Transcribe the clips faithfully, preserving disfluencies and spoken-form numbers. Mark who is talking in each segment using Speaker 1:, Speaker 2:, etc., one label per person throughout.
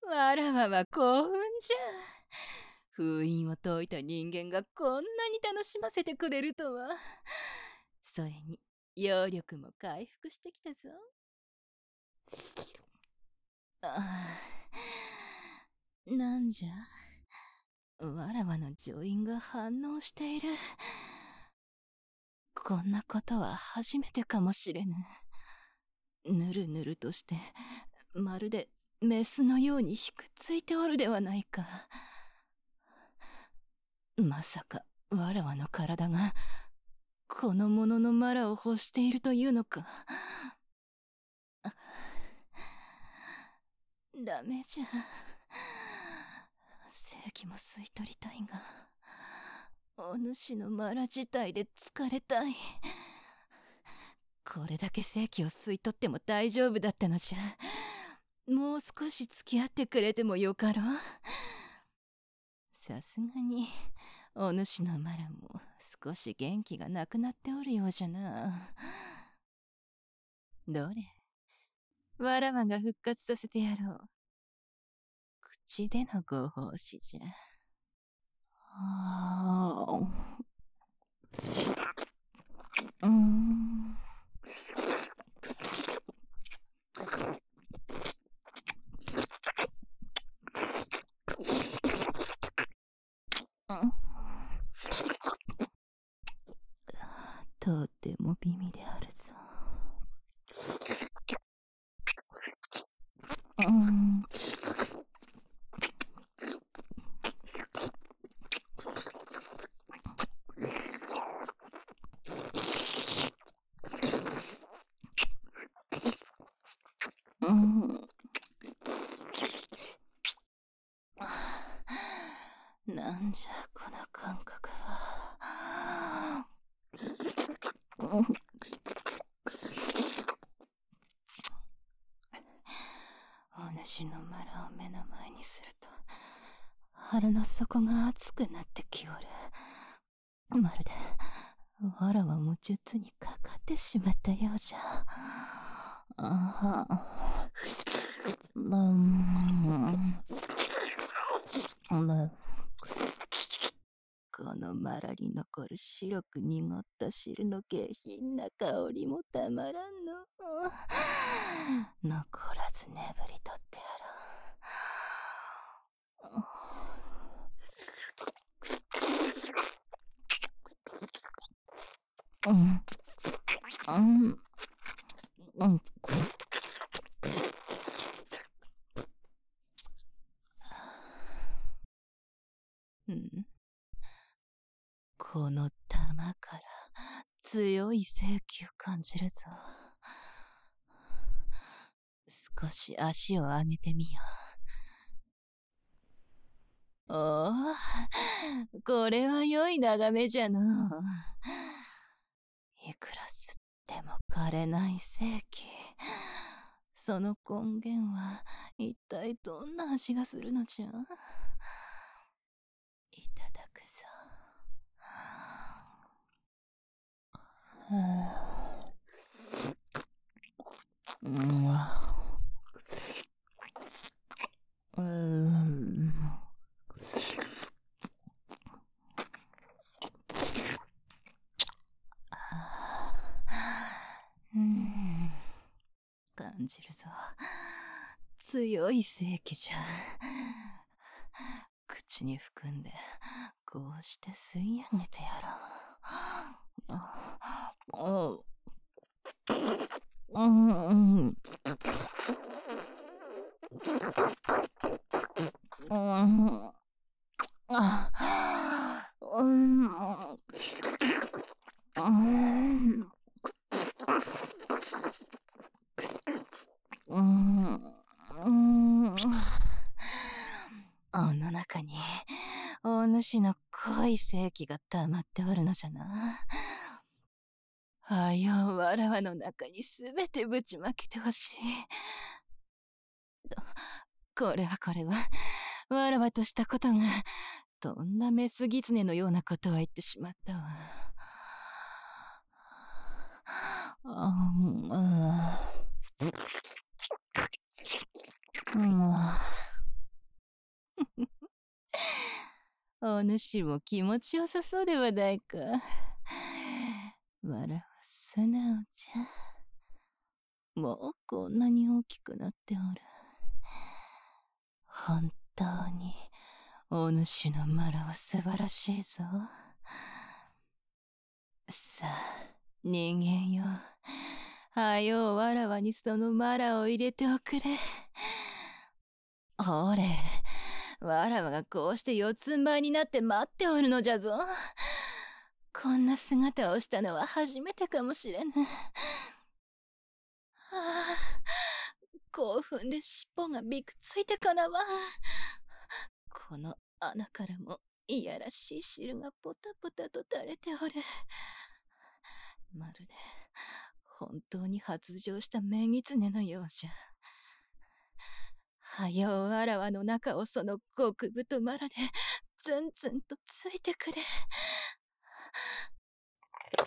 Speaker 1: わらわは興奮じゃ。封印を解いた人間がこんなに楽しませてくれるとは。それに揚力も回復してきたぞ。ああ、なんじゃ、わらわの女院が反応している。こんなことは初めてかもしれぬ。ぬるぬるとしてまるでメスのようにひくついておるではないか。まさかわらわの体がこの者のマラを欲しているというのか。ダメじゃ。正気も吸い取りたいが、お主のマラ自体で疲れたい。これだけ正気を吸い取っても大丈夫だったのじゃ。もう少し付き合ってくれてもよかろう。さすがにお主のマラも少し元気がなくなっておるようじゃな。どれ、わらわが復活させてやろう。口でのご奉仕じゃ。ああ、うーん。とても美味であるぞ。うーん。うーん。なんじゃこの感覚は。お主のマラを目の前にすると腹の底が熱くなってきおる。まるでわらわも術にかかってしまったようじゃ。ああ、うん、このマラに残る白く濁った汁の下品な香りもたまらんの。残らず眠りとってやろう。うん、うん、うん。うん、この玉から強い生気を感じるぞ。少し足を上げてみよう。おお、これは良い眺めじゃのう。いくら吸っても枯れない生気。その根源は一体どんな味がするのじゃ。いただくぞ。うん、うん、うん、感じるぞ。強い正気じゃ。口に含んでこうして吸い上げてやろう。ああ、うん、うん、あ、うん、うん、うん、うん。おの中にお主の濃い正気が溜まっておるのじゃな。はよわらわの中にすべてぶちまけてほしい。これはこれはわらわとしたことがとんだメス狐のようなことを言ってしまったわ。あうん、うん、 お主も気持ちよさそうではないか。わらは素直じゃ。もうこんなに大きくなっておる。本当にお主のマラは素晴らしいぞ。さあ人間よ、はようわらわにそのマラを入れておくれ。ほれ、わらわがこうして四つん這いになって待っておるのじゃぞ。こんな姿をしたのは初めてかもしれぬ。はあ、興奮で尻尾がびくついてからは、この穴からもいやらしい汁がポタポタと垂れておる。まるで本当に発情したメギツネのようじゃ。はようあらわの中をその極太マラでツンツンとついてくれ。あ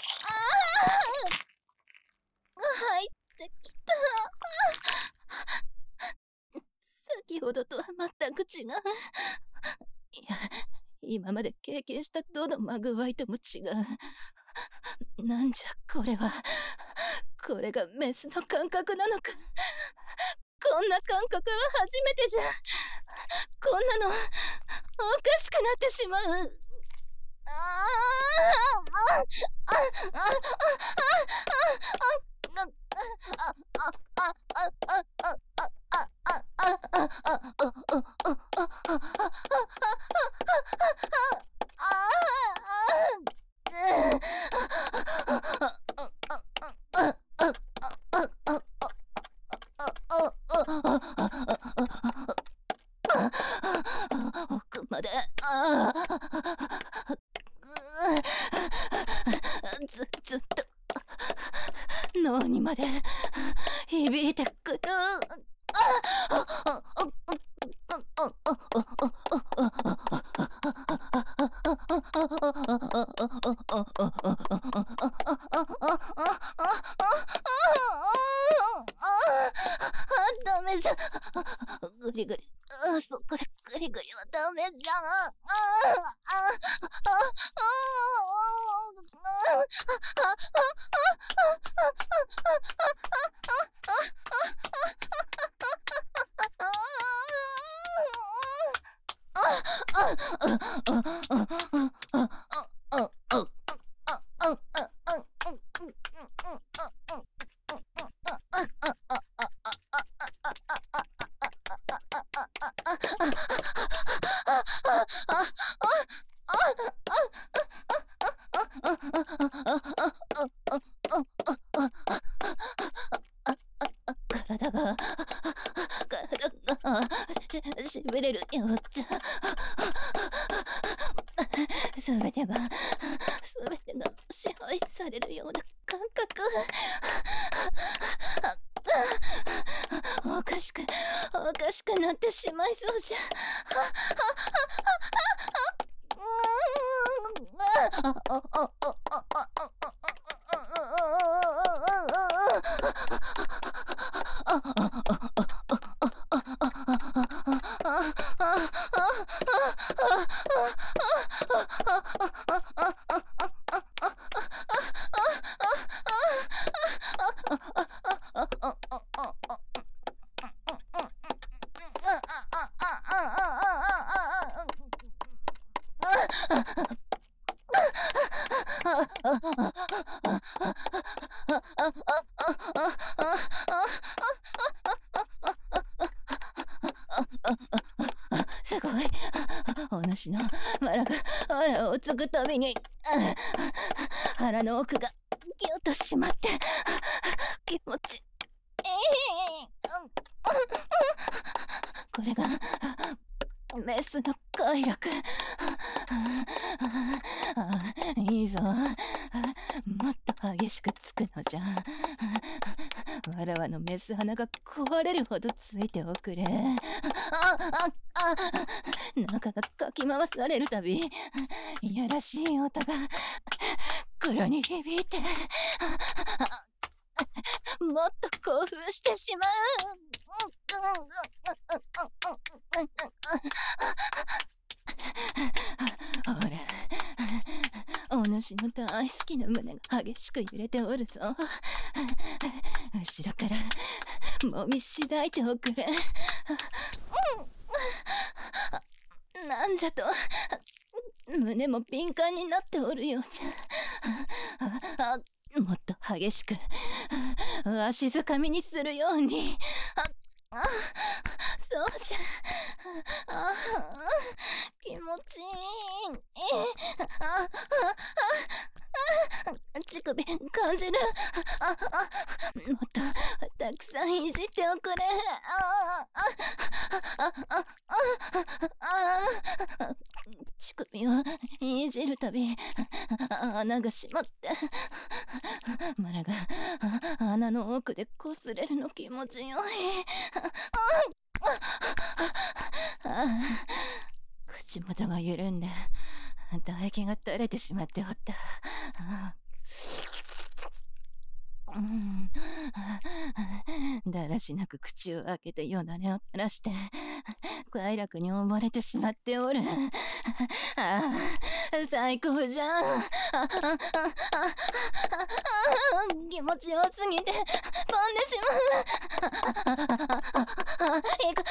Speaker 1: あ、入ってきた。先ほどとは全く違う。いや、今まで経験したどのまぐわいとも違う。なんじゃこれは。これがメスの感覚なのか。こんな感覚は初めてじゃ。こんなのおかしくなってしまう。ああああああ奥まであずずっと脳にまで響いてくる。ダメじゃ。グリグリ、そこでグリグリはダメじゃ。体が体がししびれるようじゃ。すべてがすべてが支配されるような感覚。おかしくおかしくなってしまいそうじゃ。すごい。お主のマラが腹をつぐたびに腹の奥がギュッと締まって気持ちいい。これがメスの快楽。いいぞ。もっと激しくつくのじゃ。わらわのメス鼻が壊れるほどついておくれ。あああ中がかき回されるたびいやらしい音が黒に響いて、もっと興奮してしまう。 主の大好きな胸が激しく揺れておるぞ。後ろからもみしだいておくれ。なんじゃと、胸も敏感になっておるようじゃ。もっと激しく足づかみにするように。ああ、そうじゃ。ああ、気持ちいい。ああ、乳首感じる。ああ、もっとたくさんいじっておくれ。ああ、ああ、ああ、乳首をいじるたび穴が閉まってマラが穴の奥でこすれるの気持ちよい。ああ、口元が緩んで唾液が垂れてしまっておった。うん、だらしなく口を開けてよだれを垂らして快楽に溺れてしまっておる。ああ、最高じゃん。気持ちよすぎて飛んでしまう。いく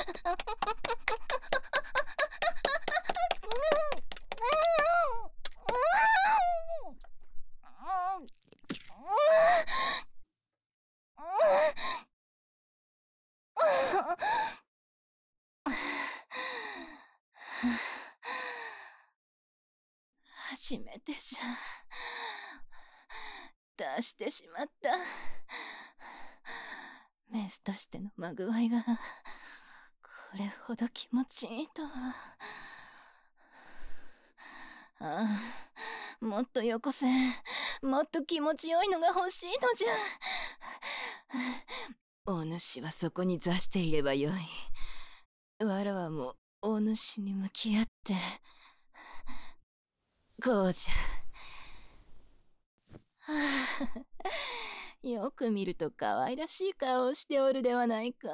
Speaker 1: 初めてじゃ。出してしまった。メスとしてのまぐわいがこれほど気持ちいいとは。ああ、もっとよこせ。もっと気持ちよいのが欲しいのじゃ。お主はそこに座していればよい。わらはもうお主に向き合ってこうじゃ。はあ、よく見ると可愛らしい顔をしておるではないか。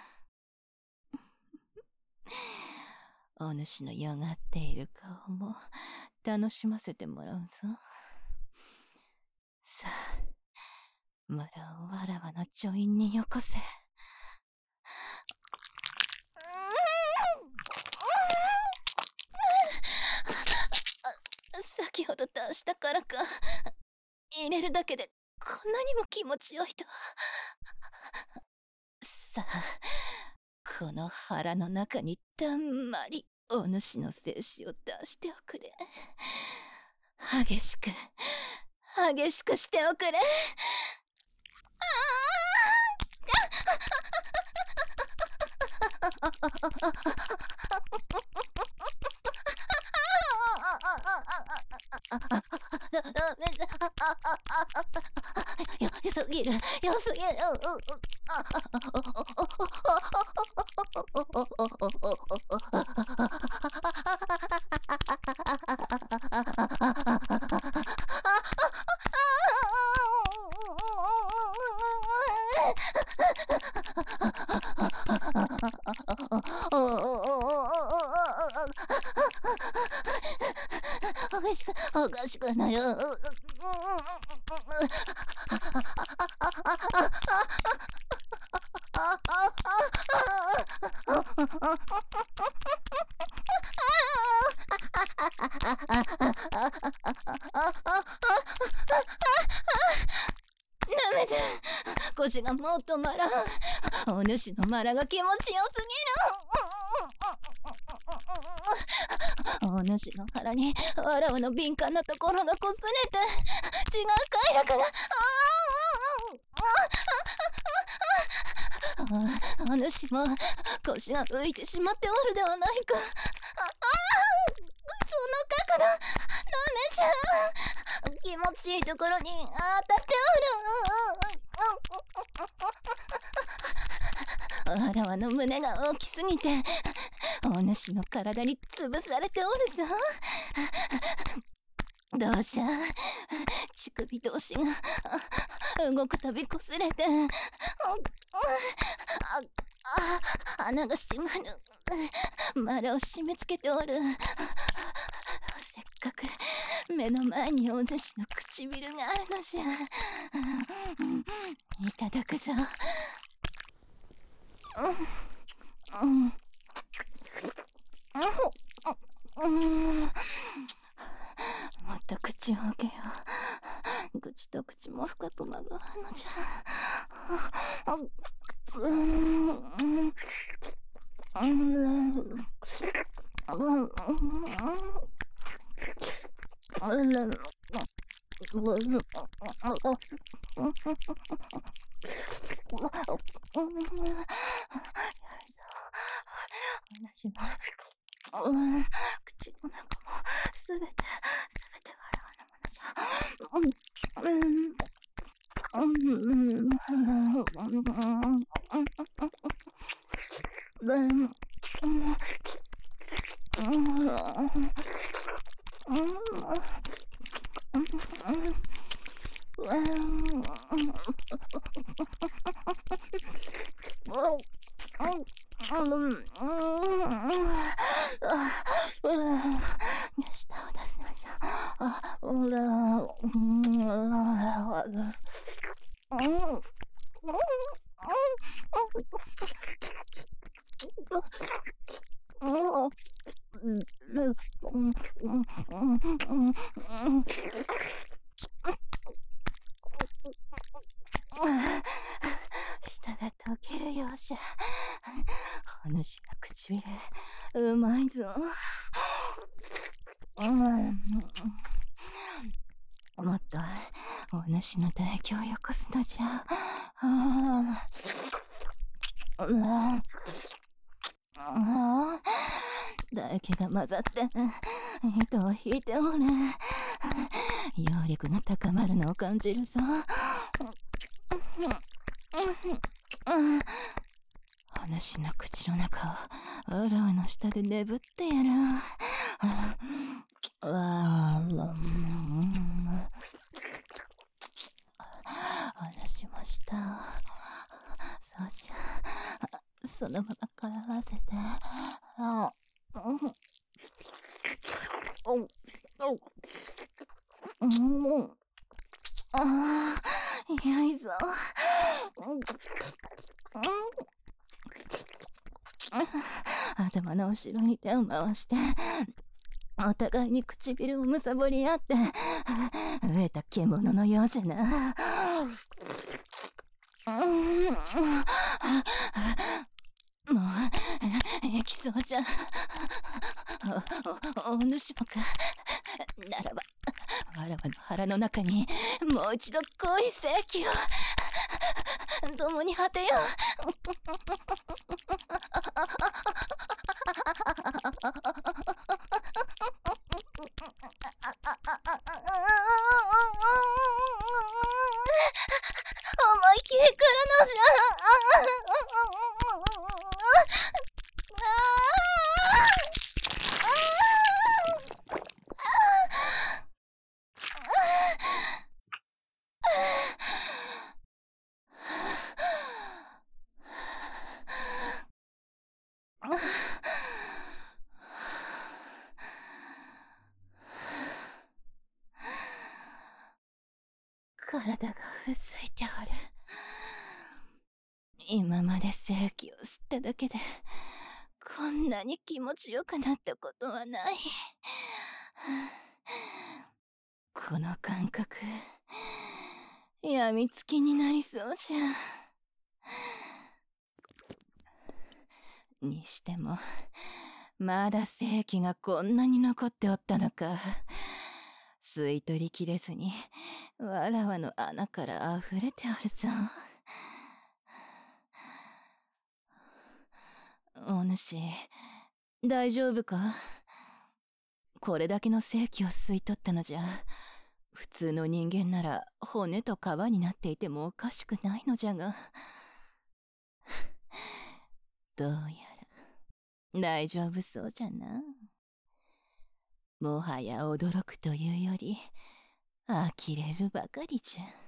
Speaker 1: お主のよがっている顔も楽しませてもらうぞ。さあ、マラをわらわの女院によこせ。先ほど出したからか、入れるだけでこんなにも気持ちよいとは。さあ、この腹の中にたんまりお主の精子を出しておくれ。激しく激しくしておくれ。ダメじゃ。よすぎる、よすぎる。おかしくおかしくなる。ダメじゃ。腰がもう止まらん。お主のマラが気持ちよすぎる。お主の腹にわらわの敏感なところがこすれて血が快楽が。お主も腰が浮いてしまっておるではないか。ああ、その角度ダメじゃ。気持ちいいところに当たっておる。わらわの胸が大きすぎてお主の体に潰されておるぞ。どうじゃ。乳首同士が動くたびこすれてあ穴が閉まる。マラを締め付けておる。せっかく目の前にお主の唇があるのじゃ。いただくぞ。うん、うん、もっと口を開けよう。口と口も深くまぐわるのじゃ。うん、うん、うん、私の、うん、口の中もすべて、すべてわらわのものじゃ。うん、うん、うん、うん、舌を出すのじゃ。あ、うら、うん、舌が溶けるようじゃ。お主の唇、うまいぞ。うん、もっとお主の唾液をよこすのじゃ。うん、唾液が混ざって糸を引いておる。揚力が高まるのを感じるぞ。お主の口の中をわらわの下で眠ってやる。わあ、お主も舌を、そうじゃ、そのまま絡ませて。あ、うんうん、ああ、良いぞ。頭の後ろに手を回して、お互いに唇をむさぼり合って、飢えた獣のようじゃな。もう、きそうじゃ。お、お、お主もか。ならば、わらわの腹の中に、もう一度濃い世紀を、共に果てよう。思い切り来るのじゃ。体がうずいておる。今まで精気を吸っただけでこんなに気持ちよくなったことはない。この感覚、やみつきになりそうじゃ。にしてもまだ精気がこんなに残っておったのか。吸い取りきれずにわらわの穴からあふれておるぞ。お主、大丈夫か？これだけの精気を吸い取ったのじゃ、普通の人間なら骨と皮になっていてもおかしくないのじゃが。どうやら大丈夫そうじゃな。もはや驚くというより呆れるばかりじゃ。